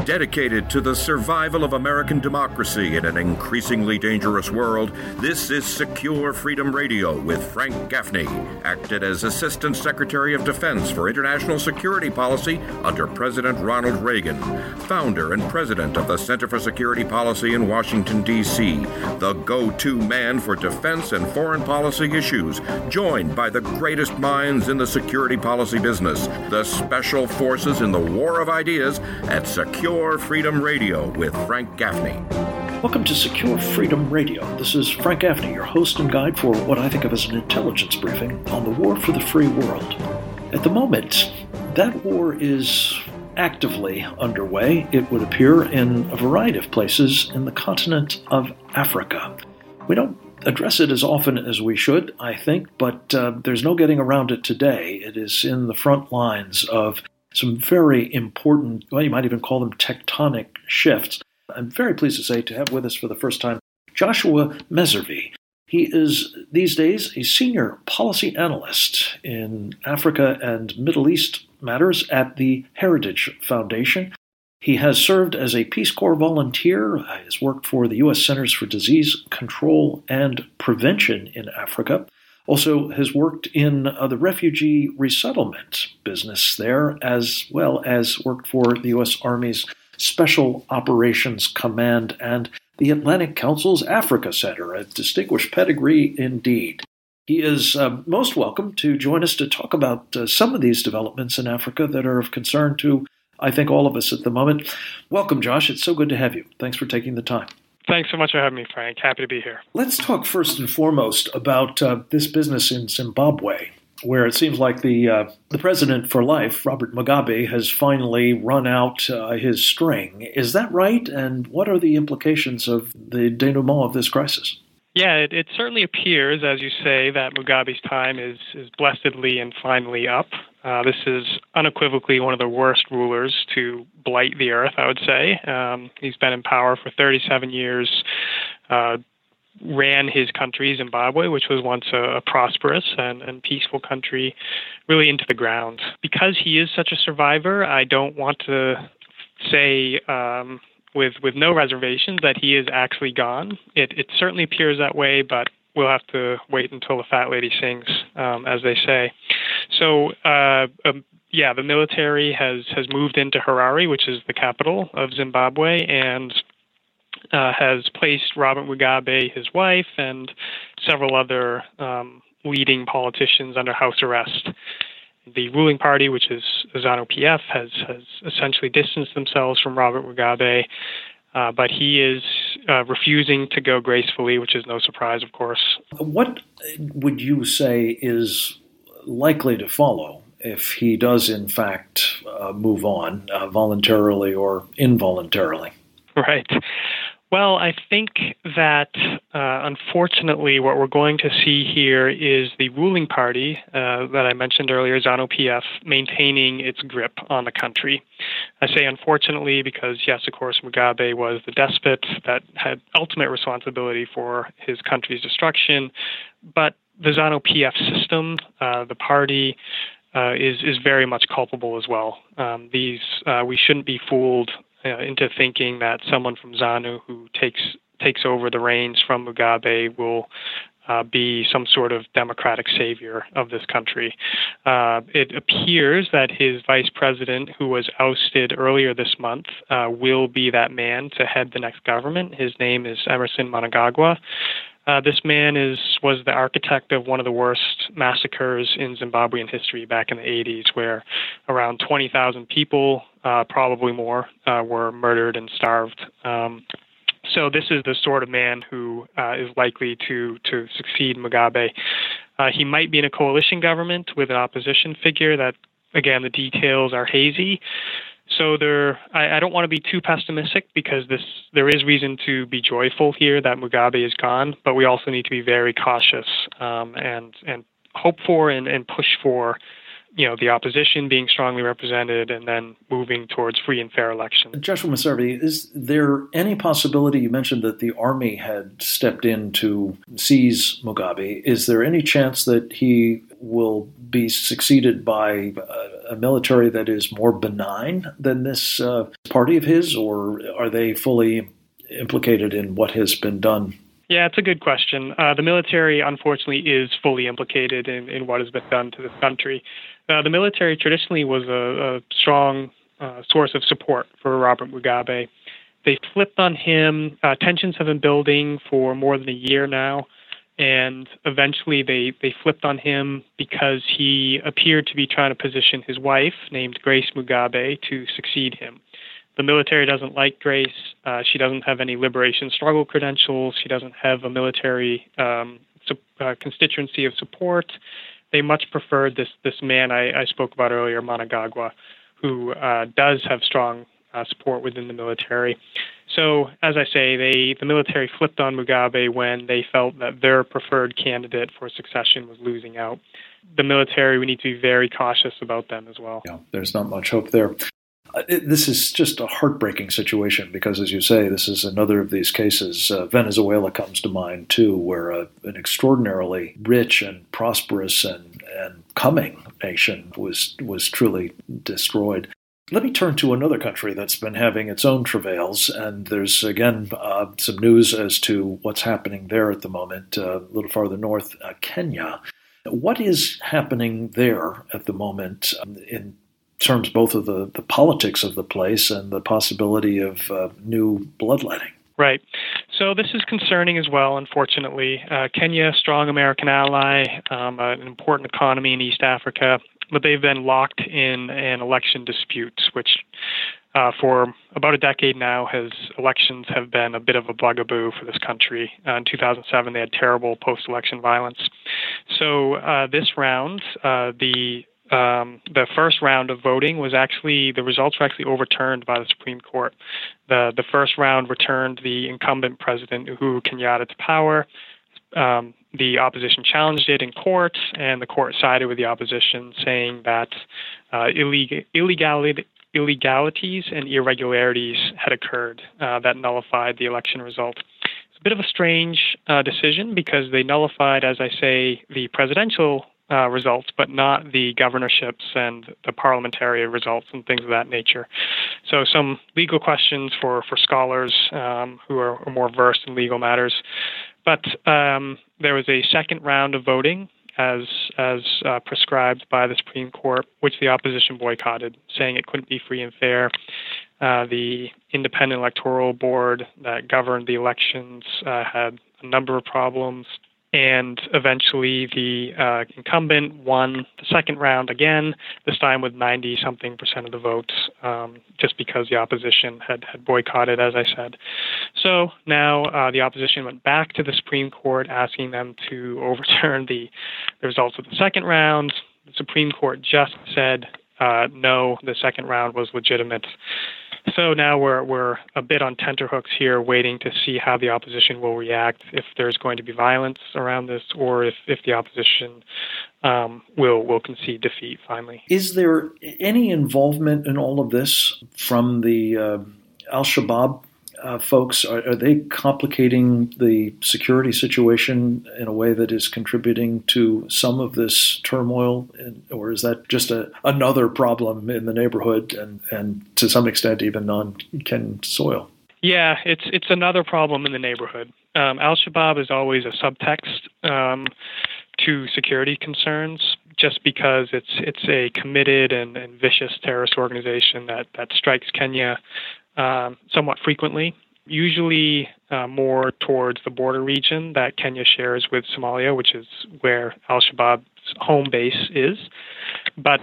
Dedicated to the survival of American democracy in an increasingly dangerous world, this is Secure Freedom Radio with Frank Gaffney, acted as Assistant Secretary of Defense for International Security Policy under President Ronald Reagan, founder and president of the Center for Security Policy in Washington, D.C., the go-to man for defense and foreign policy issues, joined by the greatest minds in the security policy business, the special forces in the war of ideas at Secure Freedom Radio with Frank Gaffney. Welcome to Secure Freedom Radio. This is Frank Gaffney, your host and guide for what I think of as an intelligence briefing on the war for the free world. At the moment, that war is actively underway, it would appear, in a variety of places in the continent of Africa. We don't address it as often as we should, I think, but there's no getting around it today. It is in the front lines of some very important, well, you might even call them tectonic shifts. I'm very pleased to say to have with us for the first time Joshua Meservey. He is, these days, a senior policy analyst in Africa and Middle East matters at the Heritage Foundation. He has served as a Peace Corps volunteer, has worked for the U.S. Centers for Disease Control and Prevention in Africa, also has worked in the refugee resettlement business there, as well as worked for the U.S. Army's Special Operations Command and the Atlantic Council's Africa Center, a distinguished pedigree indeed. He is most welcome to join us to talk about some of these developments in Africa that are of concern to, I think, all of us at the moment. Welcome, Josh. It's so good to have you. Thanks for taking the time. Thanks so much for having me, Frank. Happy to be here. Let's talk first and foremost about this business in Zimbabwe, where it seems like the president for life, Robert Mugabe, has finally run out his string. Is that right? And what are the implications of the denouement of this crisis? Yeah, it certainly appears, as you say, that Mugabe's time is blessedly and finally up. This is unequivocally one of the worst rulers to blight the earth, I would say. He's been in power for 37 years, ran his country, Zimbabwe, which was once a prosperous and peaceful country, really into the ground. Because he is such a survivor, I don't want to say with no reservations that he is actually gone. It certainly appears that way, but we'll have to wait until the fat lady sings, as they say. So, the military has moved into Harare, which is the capital of Zimbabwe, and has placed Robert Mugabe, his wife, and several other leading politicians under house arrest. The ruling party, which is ZANU-PF, has essentially distanced themselves from Robert Mugabe, but he is refusing to go gracefully, which is no surprise, of course. What would you say is likely to follow if he does, in fact, move on, voluntarily or involuntarily? Right. Well, I think that, unfortunately, what we're going to see here is the ruling party that I mentioned earlier, ZANU-PF, maintaining its grip on the country. I say unfortunately because, yes, of course, Mugabe was the despot that had ultimate responsibility for his country's destruction, but the ZANU-PF system, the party, is very much culpable as well. We shouldn't be fooled into thinking that someone from ZANU who takes over the reins from Mugabe will be some sort of democratic savior of this country. It appears that his vice president, who was ousted earlier this month, will be that man to head the next government. His name is Emmerson Mnangagwa. This man was the architect of one of the worst massacres in Zimbabwean history back in the 80s, where around 20,000 people, probably more, were murdered and starved. So this is the sort of man who is likely to succeed Mugabe. He might be in a coalition government with an opposition figure that, again, the details are hazy. So I don't want to be too pessimistic because there is reason to be joyful here that Mugabe is gone, but we also need to be very cautious and hope for and push for the opposition being strongly represented and then moving towards free and fair elections. Joshua Meservey, is there any possibility, you mentioned that the army had stepped in to seize Mugabe, is there any chance that he will be succeeded by a military that is more benign than this party of his, or are they fully implicated in what has been done? Yeah, it's a good question. The military, unfortunately, is fully implicated in what has been done to this country. The military traditionally was a strong source of support for Robert Mugabe. They flipped on him. Tensions have been building for more than a year now, and eventually they flipped on him because he appeared to be trying to position his wife, named Grace Mugabe, to succeed him. The military doesn't like Grace. She doesn't have any liberation struggle credentials. She doesn't have a military constituency of support. They much preferred this man I spoke about earlier, Mnangagwa, who does have strong support within the military. So, as I say, the military flipped on Mugabe when they felt that their preferred candidate for succession was losing out. The military, we need to be very cautious about them as well. Yeah, there's not much hope there. This is just a heartbreaking situation because, as you say, this is another of these cases. Venezuela comes to mind, too, where an extraordinarily rich and prosperous and coming nation was truly destroyed. Let me turn to another country that's been having its own travails, and there's, again, some news as to what's happening there at the moment, a little farther north, Kenya. What is happening there at the moment in terms both of the politics of the place and the possibility of new bloodletting? Right. So this is concerning as well, unfortunately. Kenya, strong American ally, an important economy in East Africa, but they've been locked in an election dispute, which for about a decade now, elections have been a bit of a bugaboo for this country. In 2007, they had terrible post-election violence. So this round, the first round of voting the results were actually overturned by the Supreme Court. The first round returned the incumbent president, Uhuru Kenyatta, to power. The opposition challenged it in court, and the court sided with the opposition, saying that illegalities and irregularities had occurred that nullified the election result. It's a bit of a strange decision because they nullified, as I say, the presidential results, but not the governorships and the parliamentary results and things of that nature. So some legal questions for scholars who are more versed in legal matters. But there was a second round of voting as prescribed by the Supreme Court, which the opposition boycotted, saying it couldn't be free and fair. The Independent Electoral Board that governed the elections had a number of problems. And eventually the incumbent won the second round again, this time with 90-something% of the votes, just because the opposition had boycotted, as I said. So now the opposition went back to the Supreme Court asking them to overturn the results of the second round. The Supreme Court just said, no, the second round was legitimate. So now we're a bit on tenterhooks here, waiting to see how the opposition will react, if there's going to be violence around this, or if the opposition will concede defeat finally. Is there any involvement in all of this from the Al-Shabaab folks? Are they complicating the security situation in a way that is contributing to some of this turmoil, or is that just another problem in the neighborhood and to some extent even on Kenyan soil? Yeah, it's another problem in the neighborhood. Al-Shabaab is always a subtext to security concerns, just because it's a committed and vicious terrorist organization that strikes Kenya somewhat frequently, usually more towards the border region that Kenya shares with Somalia, which is where Al-Shabaab's home base is. But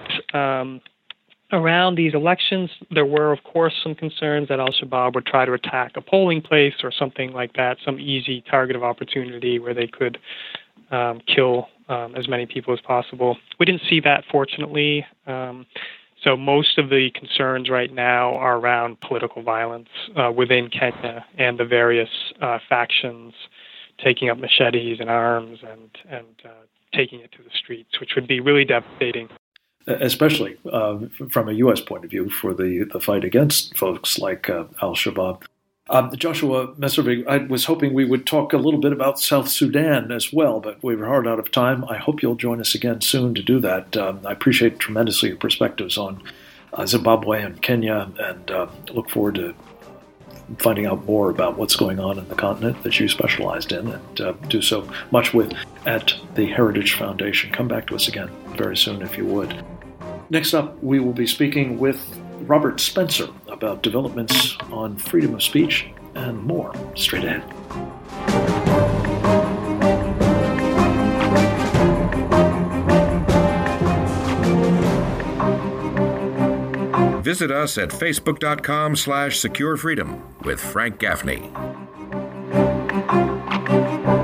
around these elections, there were, of course, some concerns that Al-Shabaab would try to attack a polling place or something like that, some easy target of opportunity where they could kill as many people as possible. We didn't see that, fortunately. So most of the concerns right now are around political violence within Kenya and the various factions taking up machetes and arms and taking it to the streets, which would be really devastating. Especially from a U.S. point of view for the fight against folks like Al-Shabaab. Joshua Messervig, I was hoping we would talk a little bit about South Sudan as well, but we were hard out of time. I hope you'll join us again soon to do that. I appreciate tremendously your perspectives on Zimbabwe and Kenya, and look forward to finding out more about what's going on in the continent that you specialized in, and do so much with at the Heritage Foundation. Come back to us again very soon if you would. Next up, we will be speaking with Robert Spencer about developments on freedom of speech and more straight ahead. Visit us at facebook.com/securefreedom with Frank Gaffney.